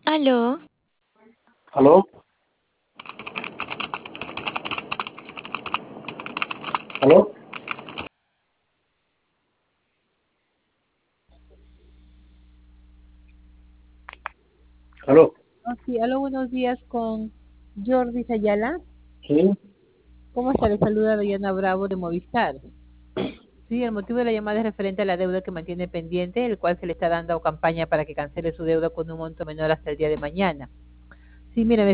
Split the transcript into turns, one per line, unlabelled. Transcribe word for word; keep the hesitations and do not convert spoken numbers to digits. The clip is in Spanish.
¿Aló?
¿Aló? ¿Aló? ¿Aló?
Ah, sí, aló, buenos días con Jordi Sayala.
Sí,
¿Cómo está? Le saluda Diana Bravo de Movistar. Sí, el motivo de la llamada es referente a la deuda que mantiene pendiente, el cual se le está dando campaña para que cancele su deuda con un monto menor hasta el día de mañana. Sí, mire, me